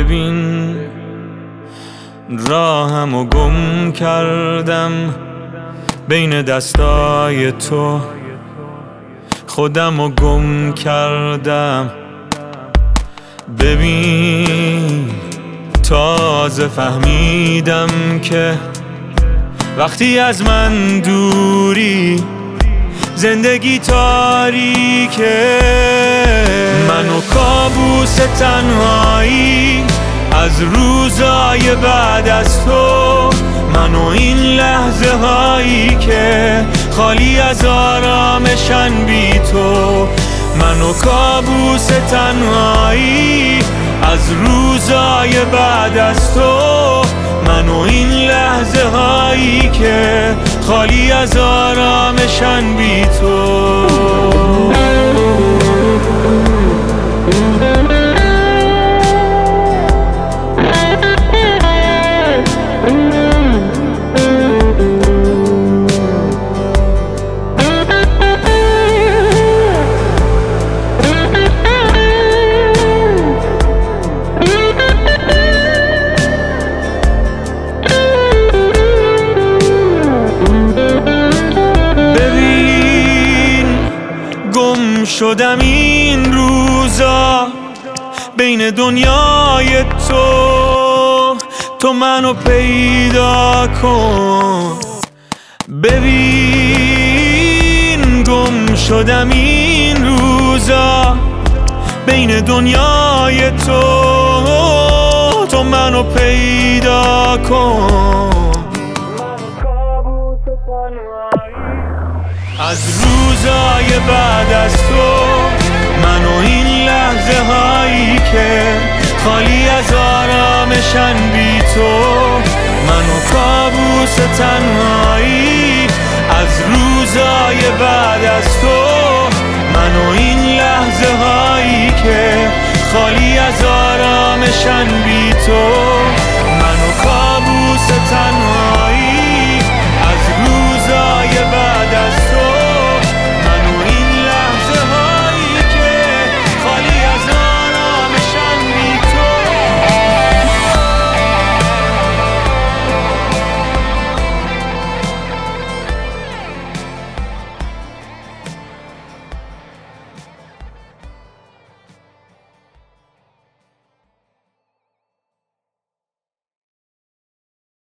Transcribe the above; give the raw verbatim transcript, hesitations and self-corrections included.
ببین راهمو گم کردم بین دستای تو، خودمو گم کردم. ببین تازه فهمیدم که وقتی از من دوری زندگی تاریکه. من و کابوس تنهایی از روزای بعد از تو، من و این لحظه هایی که خالی از آرامشن بی تو. من و کابوس تنهایی از روزای بعد از تو، من و این لحظه هایی که خالی از آرامشن بی تو. شدم این روزا بین دنیای تو، تو منو پیدا کن. ببین گم شدم این روزا بین دنیای تو، تو منو پیدا کن. از روزای بعد از تو، من و این لحظه هایی که خالی از آرامشن بی تو. من و کابوس تنهایی از روزای بعد از تو،